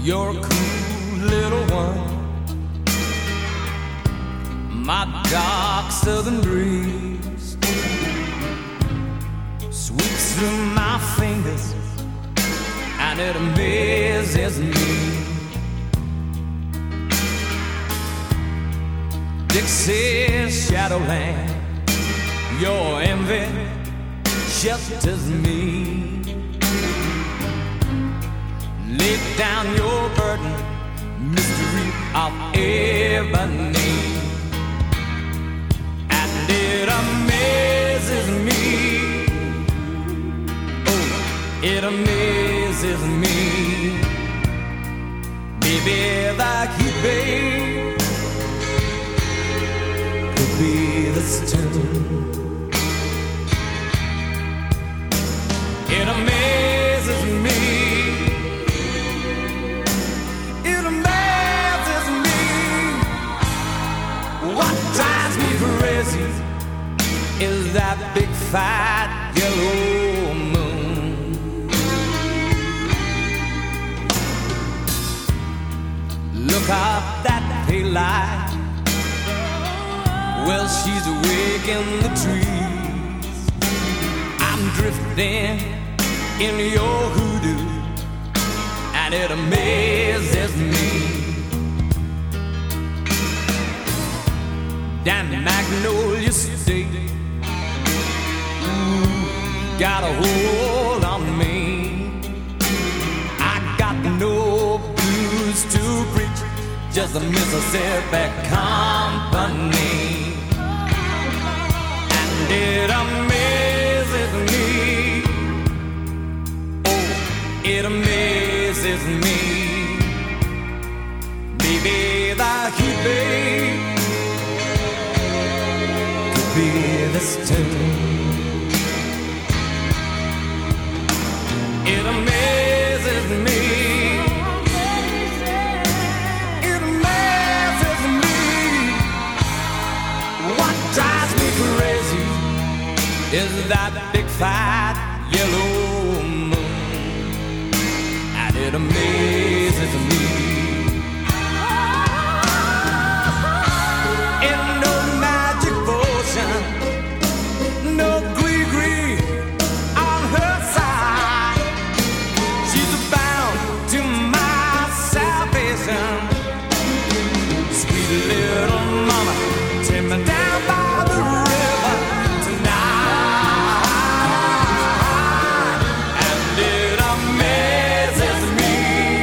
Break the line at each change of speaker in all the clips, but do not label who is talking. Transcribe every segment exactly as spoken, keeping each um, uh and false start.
You're a cool little one, my dark southern breeze sweeps through my fingers and it amazes me. Dixie's Shadowland, your envy shelters me. Lay down your burden, mystery of ebony, and it amazes me. Oh, it amazes me. Maybe the heat wave could be this tune. It amazes me. What drives me crazy is that big fat yellow moon. Look up that pale light, well, she's awake in the trees. I'm drifting in your hoodoo, and it amazes me. Down Magnolia State, ooh, got a hold on me. I got no blues to preach, just a Mississippi company, and it amazes me. Oh, it amazes me. Baby, the heat wave be this tune. It amazes me. It amazes me. What drives me crazy is that big fat yellow moon, and it amazes me. No gree-gree on her side. She's bound to my salvation. Sweet little mama, take me down by the river tonight, and it amazes me.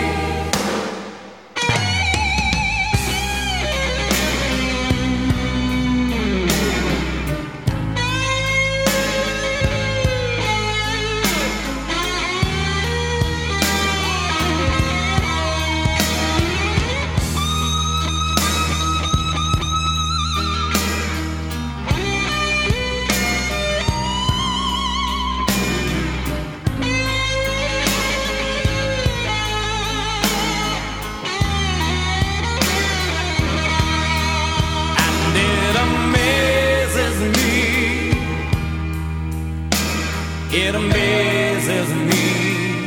It amazes me.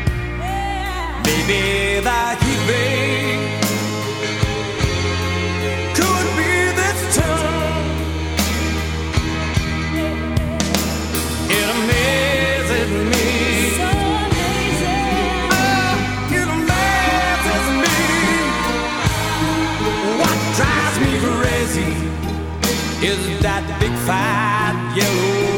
Maybe the heat wave could be this tune. It amazes me. So amazing. Oh, it amazes me. What drives me crazy is that big fat yellow